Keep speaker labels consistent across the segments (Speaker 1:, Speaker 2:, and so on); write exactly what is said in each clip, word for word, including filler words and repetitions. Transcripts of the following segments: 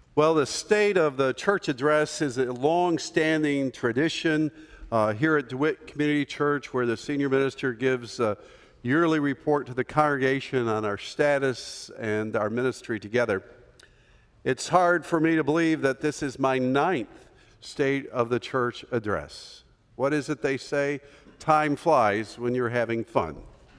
Speaker 1: Well, the state of the church address is a long-standing tradition uh, here at DeWitt Community Church, where the senior minister gives a yearly report to the congregation on our status and our ministry together. It's hard for me to believe that this is my ninth state of the church address. What is it they say? Time flies when you're having fun.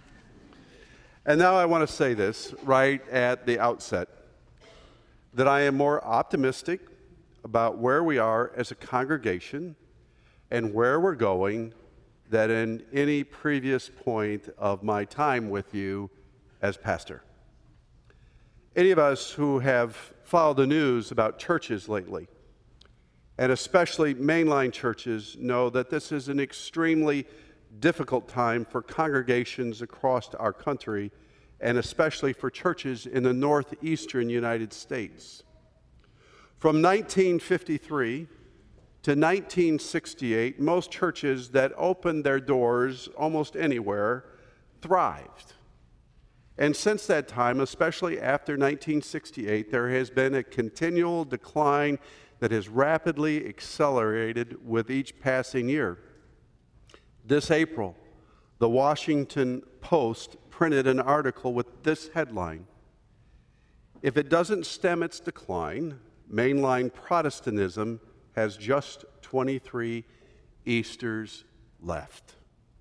Speaker 1: And now I want to say this right at the outset, that I am more optimistic about where we are as a congregation and where we're going than in any previous point of my time with you as pastor. Any of us who have followed the news about churches lately, and especially mainline churches, know that this is an extremely difficult time for congregations across our country, and especially for churches in the northeastern United States. From nineteen fifty-three to nineteen sixty-eight, most churches that opened their doors almost anywhere thrived. And since that time, especially after nineteen sixty-eight, there has been a continual decline that has rapidly accelerated with each passing year. This April, the Washington Post printed an article with this headline: "If it doesn't stem its decline, mainline Protestantism has just twenty-three Easters left."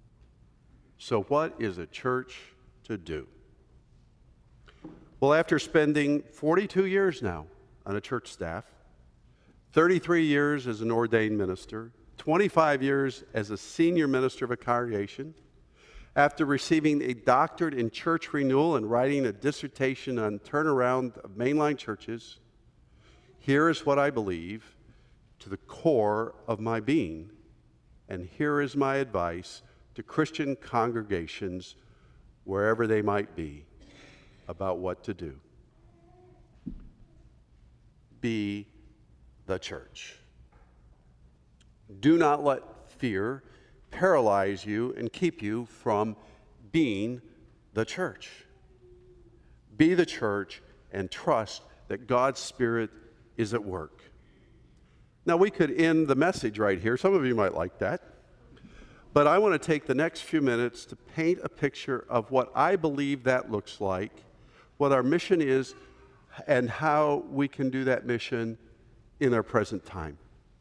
Speaker 1: So what is a church to do? Well, after spending forty-two years now on a church staff, thirty-three years as an ordained minister, twenty-five years as a senior minister of a congregation, after receiving a doctorate in church renewal and writing a dissertation on turnaround of mainline churches, here is what I believe to the core of my being, and here is my advice to Christian congregations, wherever they might be, about what to do. Be the church. Do not let fear paralyze you and keep you from being the church. Be the church and trust that God's Spirit is at work. Now, we could end the message right here. Some of you might like that. But I want to take the next few minutes to paint a picture of what I believe that looks like, what our mission is, and how we can do that mission in our present time.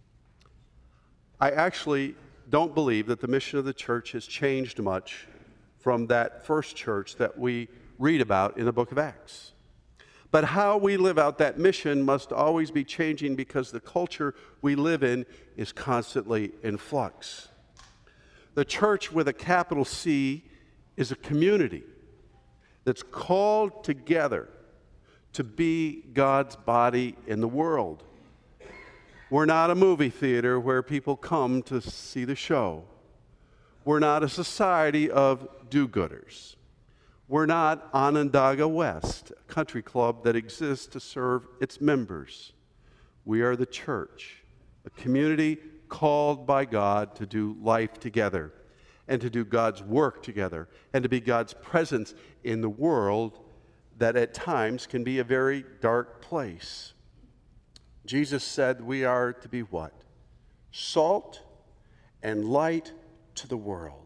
Speaker 1: I actually don't believe that the mission of the church has changed much from that first church that we read about in the book of Acts. But how we live out that mission must always be changing, because the culture we live in is constantly in flux. The church with a capital C is a community that's called together to be God's body in the world. We're not a movie theater where people come to see the show. We're not a society of do-gooders. We're not Onondaga West, a country club that exists to serve its members. We are the church, a community called by God to do life together and to do God's work together and to be God's presence in the world that at times can be a very dark place. Jesus said we are to be what? Salt and light to the world.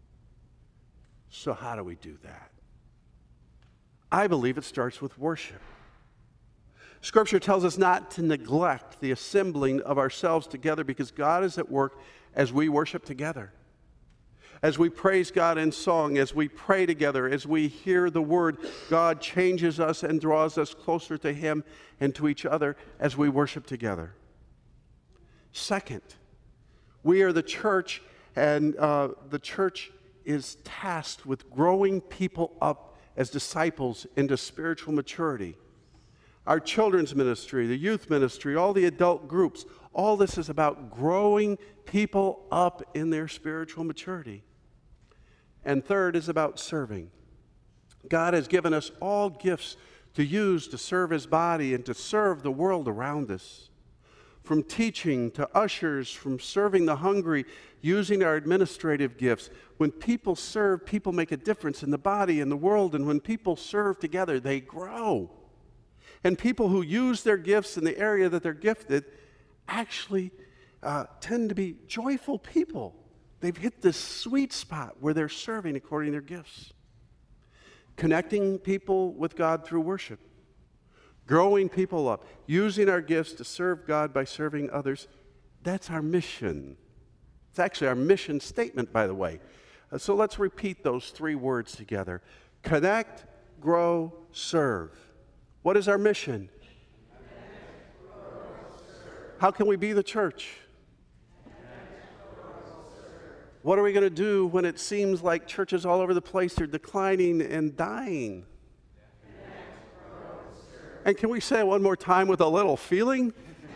Speaker 1: So how do we do that? I believe it starts with worship. Scripture tells us not to neglect the assembling of ourselves together, because God is at work as we worship together, as we praise God in song, as we pray together, as we hear the word. God changes us and draws us closer to Him and to each other as we worship together. Second, we are the church, and uh, the church is tasked with growing people up as disciples into spiritual maturity. Our children's ministry, the youth ministry, all the adult groups, all this is about growing people up in their spiritual maturity. And third is about serving. God has given us all gifts to use to serve His body and to serve the world around us. From teaching to ushers, from serving the hungry, using our administrative gifts. When people serve, people make a difference in the body and the world. And when people serve together, they grow. And people who use their gifts in the area that they're gifted actually uh, tend to be joyful people. They've hit this sweet spot where they're serving according to their gifts. Connecting people with God through worship. Growing people up. Using our gifts to serve God by serving others. That's our mission. It's actually our mission statement, by the way. Uh, so let's repeat those three words together. Connect, grow, serve. What is our mission?
Speaker 2: Connect, grow, serve.
Speaker 1: How can we be the church?
Speaker 2: Connect, grow, serve.
Speaker 1: What are we going to do when it seems like churches all over the place are declining and dying?
Speaker 2: Connect, grow, serve.
Speaker 1: And can we say it one more time with a little feeling?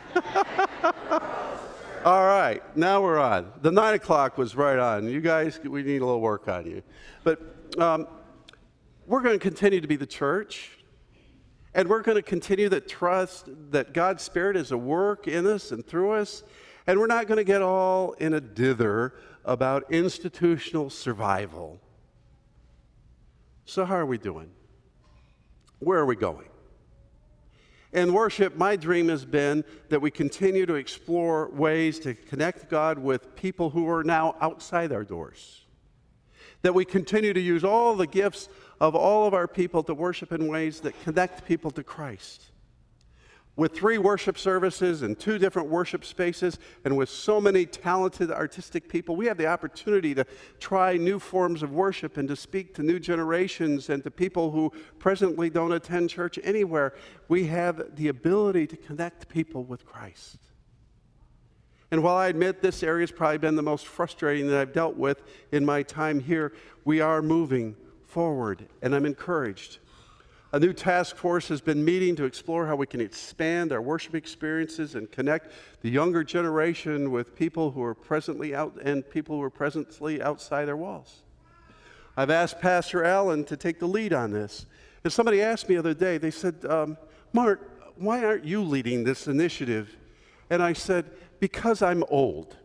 Speaker 1: All right, now we're on. The nine o'clock was right on. You guys, we need a little work on you. But um, we're going to continue to be the church. And we're going to continue to trust that God's Spirit is at work in us and through us. And we're not going to get all in a dither about institutional survival. So how are we doing? Where are we going? In worship, my dream has been that we continue to explore ways to connect God with people who are now outside our doors. That we continue to use all the gifts of all of our people to worship in ways that connect people to Christ. With three worship services and two different worship spaces, and with so many talented artistic people, we have the opportunity to try new forms of worship and to speak to new generations and to people who presently don't attend church anywhere. We have the ability to connect people with Christ. And while I admit this area has probably been the most frustrating that I've dealt with in my time here, we are moving forward, and I'm encouraged. A new task force has been meeting to explore how we can expand our worship experiences and connect the younger generation with people who are presently out and people who are presently outside our walls. I've asked Pastor Allen to take the lead on this. And somebody asked me the other day, they said, um, Mark, why aren't you leading this initiative? And I said, because I'm old.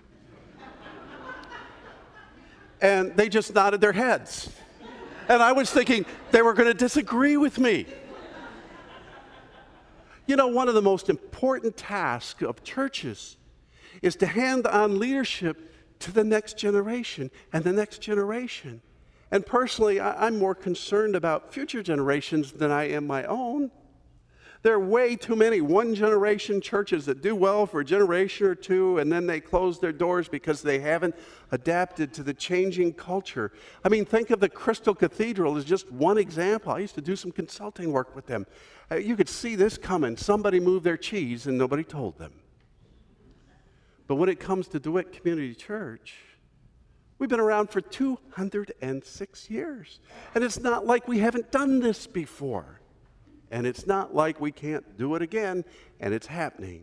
Speaker 1: And they just nodded their heads. And I was thinking they were going to disagree with me. You know, one of the most important tasks of churches is to hand on leadership to the next generation and the next generation. And personally, I'm more concerned about future generations than I am my own. There are way too many one-generation churches that do well for a generation or two, and then they close their doors because they haven't adapted to the changing culture. I mean, think of the Crystal Cathedral as just one example. I used to do some consulting work with them. Uh, you could see this coming. Somebody moved their cheese, and nobody told them. But when it comes to DeWitt Community Church, we've been around for two hundred six years. And it's not like we haven't done this before. And it's not like we can't do it again, and it's happening.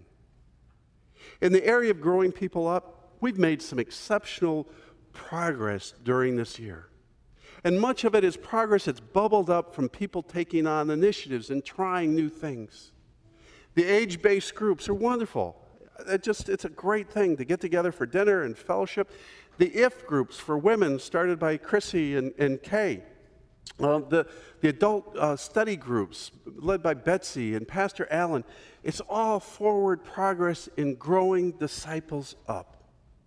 Speaker 1: In the area of growing people up, we've made some exceptional progress during this year. And much of it is progress that's bubbled up from people taking on initiatives and trying new things. The age-based groups are wonderful. It just, it's a great thing to get together for dinner and fellowship. The IF groups for women started by Chrissy and, and Kay. Uh, the, the adult uh, study groups led by Betsy and Pastor Allen, it's all forward progress in growing disciples up.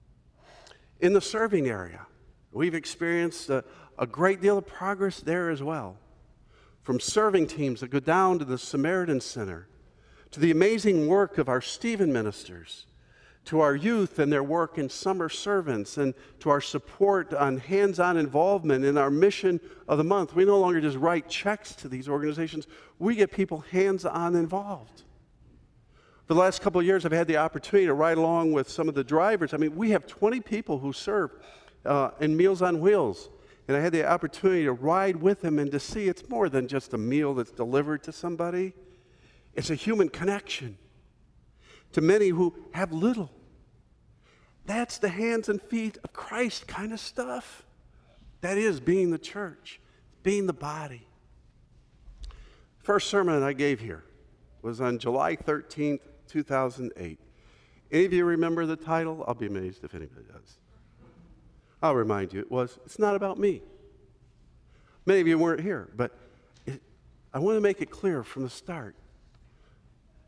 Speaker 1: In the serving area, we've experienced a, a great deal of progress there as well. From serving teams that go down to the Samaritan Center, to the amazing work of our Stephen ministers, to our youth and their work in summer servants, and to our support on hands-on involvement in our mission of the month. We no longer just write checks to these organizations. We get people hands-on involved. For the last couple of years, I've had the opportunity to ride along with some of the drivers. I mean, we have twenty people who serve uh, in Meals on Wheels. And I had the opportunity to ride with them and to see it's more than just a meal that's delivered to somebody. It's a human connection to many who have little. That's the hands and feet of Christ kind of stuff. That is being the church, being the body. First sermon I gave here was on July thirteenth, two thousand eight. Any of you remember the title? I'll be amazed if anybody does. I'll remind you, it was, it's not about me. Many of you weren't here, but it, I want to make it clear from the start.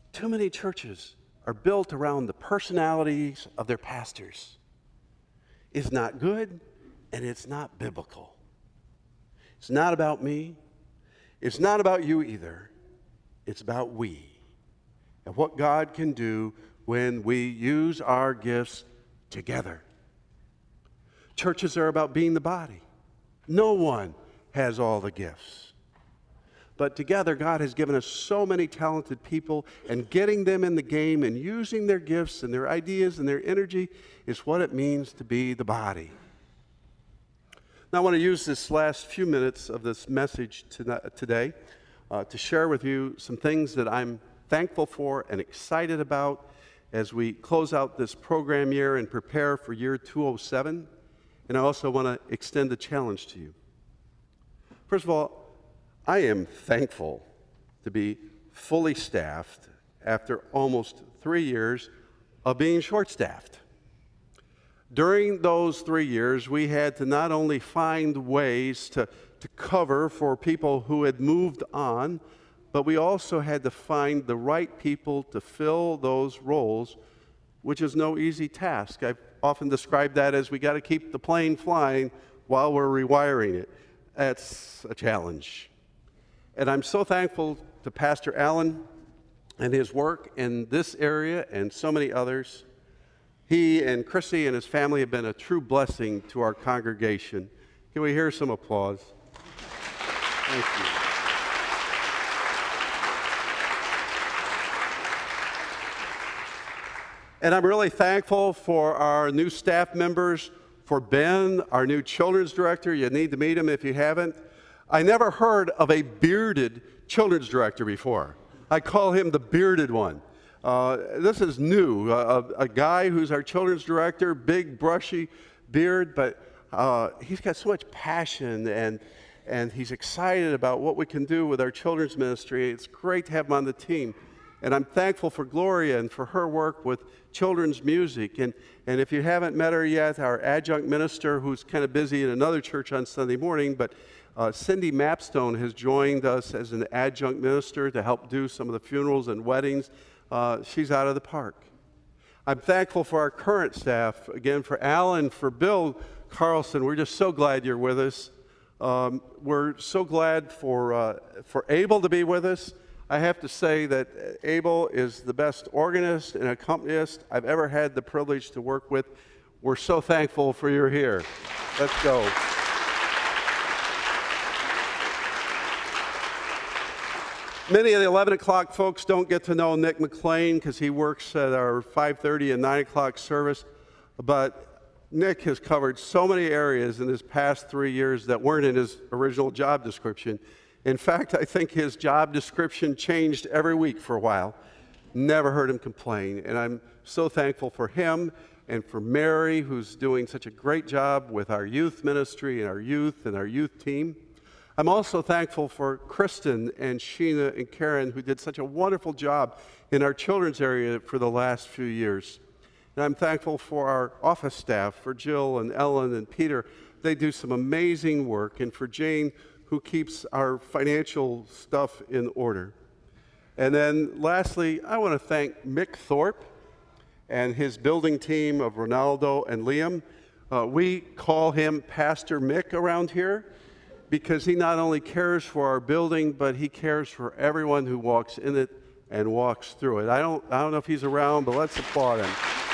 Speaker 1: Too many churches are built around the personalities of their pastors. It's not good, and it's not biblical. It's not about me. It's not about you either. It's about we and what God can do when we use our gifts together. Churches are about being the body. No one has all the gifts. But together, God has given us so many talented people, and getting them in the game and using their gifts and their ideas and their energy is what it means to be the body. Now, I want to use this last few minutes of this message today uh, to share with you some things that I'm thankful for and excited about as we close out this program year and prepare for year two oh seven. And I also want to extend a challenge to you. First of all, I am thankful to be fully staffed after almost three years of being short-staffed. During those three years, we had to not only find ways to, to cover for people who had moved on, but we also had to find the right people to fill those roles, which is no easy task. I've often described that as we got to keep the plane flying while we're rewiring it. That's a challenge. And I'm so thankful to Pastor Allen and his work in this area and so many others. He and Chrissy and his family have been a true blessing to our congregation. Can we hear some applause? Thank you. And I'm really thankful for our new staff members, for Ben, our new children's director. You need to meet him if you haven't. I never heard of a bearded children's director before. I call him the bearded one. Uh, this is new, uh, a, a guy who's our children's director, big brushy beard, but uh, he's got so much passion and, and he's excited about what we can do with our children's ministry. It's great to have him on the team. And I'm thankful for Gloria and for her work with children's music. And, and if you haven't met her yet, our adjunct minister, who's kind of busy in another church on Sunday morning, but uh, Cindy Mapstone has joined us as an adjunct minister to help do some of the funerals and weddings. Uh, she's out of the park. I'm thankful for our current staff, again, for Alan, for Bill Carlson. We're just so glad you're with us. Um, we're so glad for, uh, for Abel to be with us. I have to say that Abel is the best organist and accompanist I've ever had the privilege to work with. We're so thankful for you here. Let's go. Many of the eleven o'clock folks don't get to know Nick McLean because he works at our five thirty and nine o'clock service, but Nick has covered so many areas in his past three years that weren't in his original job description. In fact, I think his job description changed every week for a while. Never heard him complain, and I'm so thankful for him and for Mary, who's doing such a great job with our youth ministry and our youth and our youth team. I'm also thankful for Kristen and Sheena and Karen, who did such a wonderful job in our children's area for the last few years. And I'm thankful for our office staff, for Jill and Ellen and Peter. They do some amazing work. And for Jane, who keeps our financial stuff in order. And then lastly, I want to thank Mick Thorpe and his building team of Ronaldo and Liam. Uh, we call him Pastor Mick around here, because he not only cares for our building, but he cares for everyone who walks in it and walks through it. I don't, I don't know if he's around, but let's applaud him.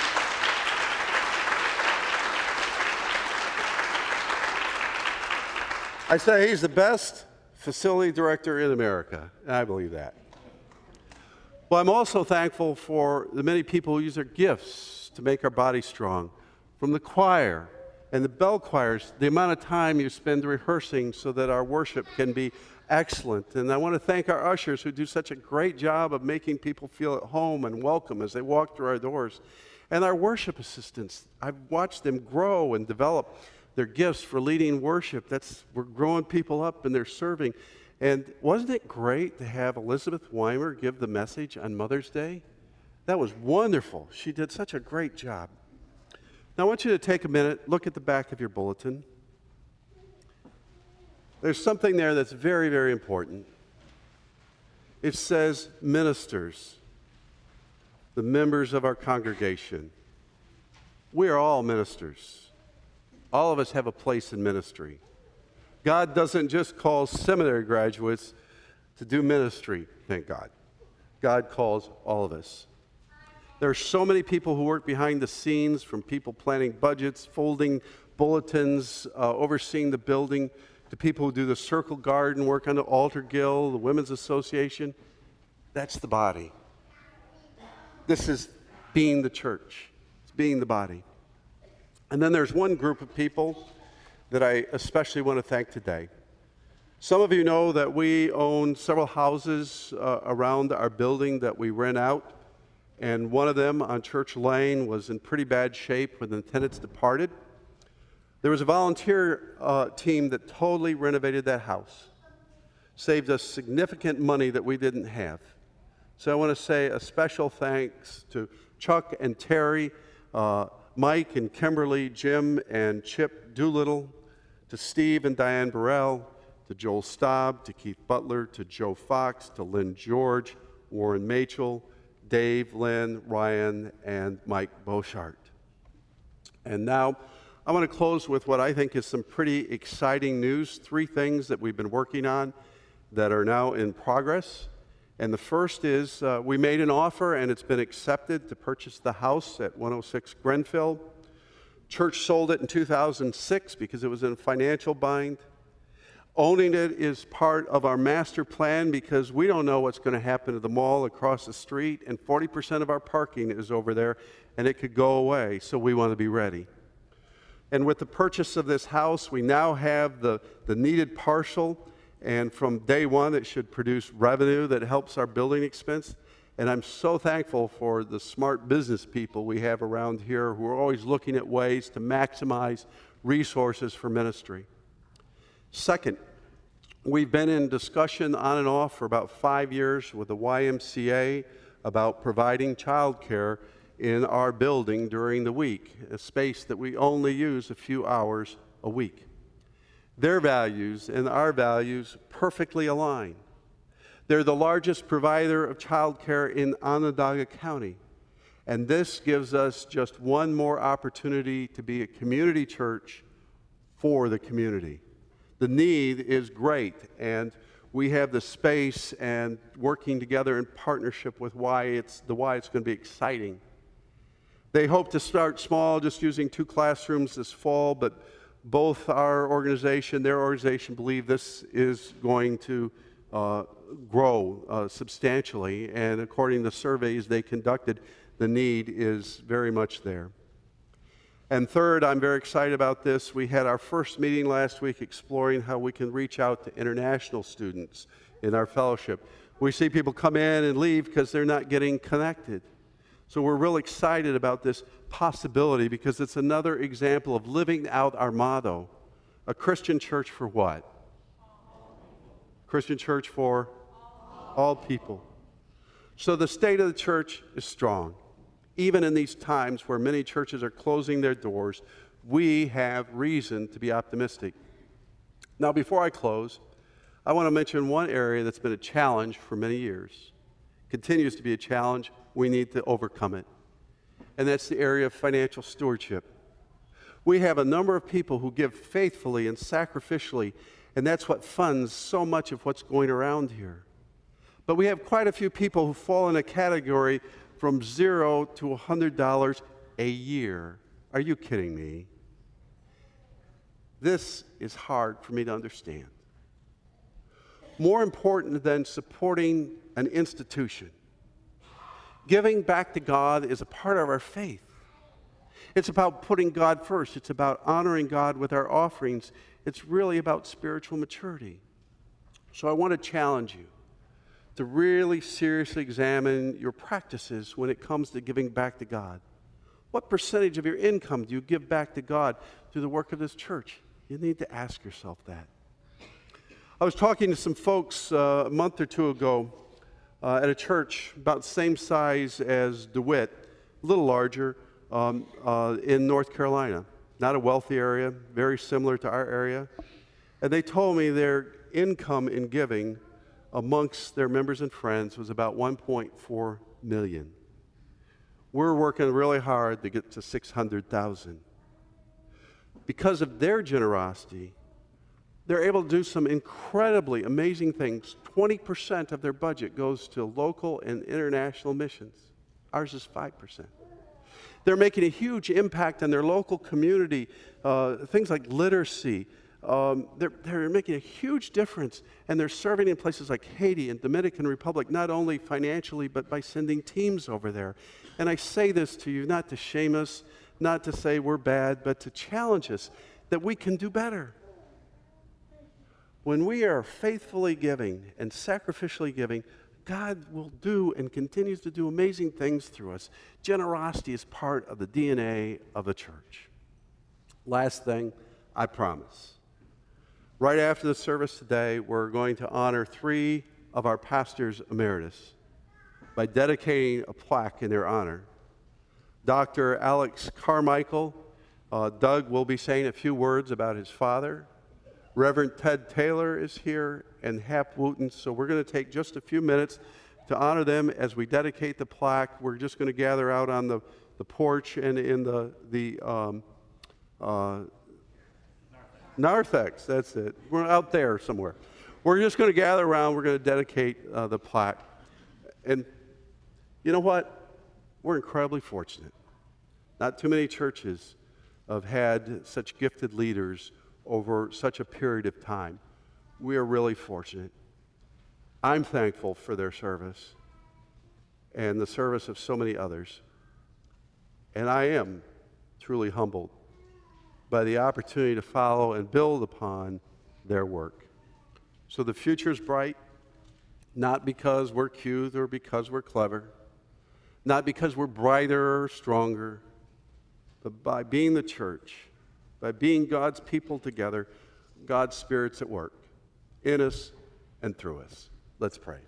Speaker 1: I say he's the best facility director in America, and I believe that. Well, I'm also thankful for the many people who use their gifts to make our body strong, from the choir and the bell choirs, the amount of time you spend rehearsing so that our worship can be excellent. And I want to thank our ushers who do such a great job of making people feel at home and welcome as they walk through our doors. And our worship assistants, I've watched them grow and develop their gifts for leading worship. That's, we're growing people up and they're serving. And wasn't it great to have Elizabeth Weimer give the message on Mother's Day? That was wonderful. She did such a great job. Now, I want you to take a minute, look at the back of your bulletin. There's something there that's very, very important. It says ministers. the members of our congregation. We are all ministers. All of us have a place in ministry. God doesn't just call seminary graduates to do ministry, thank God. God calls all of us. There are so many people who work behind the scenes, from people planning budgets, folding bulletins, uh, overseeing the building, to people who do the circle garden, work on the altar guild, the women's association. That's the body. This is being the church. It's being the body. And then there's one group of people that I especially want to thank today. Some of you know that we own several houses uh, around our building that we rent out. And one of them on Church Lane was in pretty bad shape when the tenants departed. There was a volunteer uh, team that totally renovated that house, saved us significant money that we didn't have. So I want to say a special thanks to Chuck and Terry, uh, Mike and Kimberly, Jim and Chip Doolittle, to Steve and Diane Burrell, to Joel Staub, to Keith Butler, to Joe Fox, to Lynn George, Warren Machel, Dave, Lynn, Ryan, and Mike Beauchart. And now I want to close with what I think is some pretty exciting news, three things that we've been working on that are now in progress. And the first is uh, we made an offer and it's been accepted to purchase the house at one oh six Grenfell. Church sold it in two thousand six because it was in a financial bind. Owning it is part of our master plan because we don't know what's going to happen to the mall across the street, and forty percent of our parking is over there, and it could go away, so we want to be ready. And with the purchase of this house, we now have the, the needed parcel, and from day one, it should produce revenue that helps our building expense. And I'm so thankful for the smart business people we have around here who are always looking at ways to maximize resources for ministry. Second, we've been in discussion on and off for about five years with the Y M C A about providing childcare in our building during the week, a space that we only use a few hours a week. Their values and our values perfectly align. They're the largest provider of childcare in Onondaga County, and this gives us just one more opportunity to be a community church for the community. The need is great, and we have the space, and working together in partnership with why it's the why it's going to be exciting. They hope to start small, just using two classrooms this fall, but both our organization, their organization, believe this is going to uh, grow uh, substantially, and according to surveys they conducted, the need is very much there. And third, I'm very excited about this. We had our first meeting last week exploring how we can reach out to international students in our fellowship. We see people come in and leave because they're not getting connected. So we're real excited about this possibility because it's another example of living out our motto, a Christian church for what? Christian church for all people. So the state of the church is strong. Even in these times where many churches are closing their doors, we have reason to be optimistic. Now, before I close, I want to mention one area that's been a challenge for many years. Continues to be a challenge. We need to overcome it. And that's the area of financial stewardship. We have a number of people who give faithfully and sacrificially, and that's what funds so much of what's going around here. But we have quite a few people who fall in a category from zero to one hundred dollars a year. Are you kidding me? This is hard for me to understand. More important than supporting an institution, giving back to God is a part of our faith. It's about putting God first. It's about honoring God with our offerings. It's really about spiritual maturity. So I want to challenge you to really seriously examine your practices when it comes to giving back to God. What percentage of your income do you give back to God through the work of this church? You need to ask yourself that. I was talking to some folks uh, a month or two ago uh, at a church about the same size as DeWitt, a little larger, um, uh, in North Carolina. Not a wealthy area, very similar to our area. And they told me their income in giving amongst their members and friends was about one point four million dollars. We're working really hard to get to six hundred thousand. Because of their generosity, they're able to do some incredibly amazing things. twenty percent of their budget goes to local and international missions. Ours is five percent. They're making a huge impact on their local community, uh, things like literacy. Um, they're, they're making a huge difference, and they're serving in places like Haiti and Dominican Republic, not only financially, but by sending teams over there. And I say this to you not to shame us, not to say we're bad, but to challenge us that we can do better. When we are faithfully giving and sacrificially giving, God will do and continues to do amazing things through us. Generosity is part of the D N A of the church. Last thing, I promise. Right after the service today, we're going to honor three of our pastors emeritus by dedicating a plaque in their honor. Doctor Alex Carmichael, uh, Doug will be saying a few words about his father. Reverend Ted Taylor is here, and Hap Wooten. So we're going to take just a few minutes to honor them as we dedicate the plaque. We're just going to gather out on the, the porch and in the, the um, uh, narthex, that's it. We're out there somewhere. We're just going to gather around. We're going to dedicate uh, the plaque. And you know what? We're incredibly fortunate. Not too many churches have had such gifted leaders over such a period of time. We are really fortunate. I'm thankful for their service and the service of so many others. And I am truly humbled by the opportunity to follow and build upon their work. So the future is bright, not because we're cute or because we're clever, not because we're brighter or stronger, but by being the church, by being God's people together, God's Spirit's at work in us and through us. Let's pray.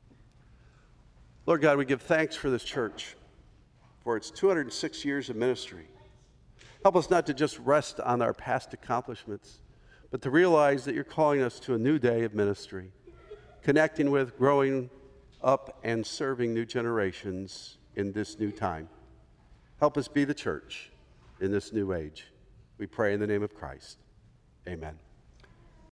Speaker 1: Lord God, we give thanks for this church, for its two hundred six years of ministry. Help us not to just rest on our past accomplishments, but to realize that you're calling us to a new day of ministry, connecting with, growing up, and serving new generations in this new time. Help us be the church in this new age. We pray in the name of Christ. Amen.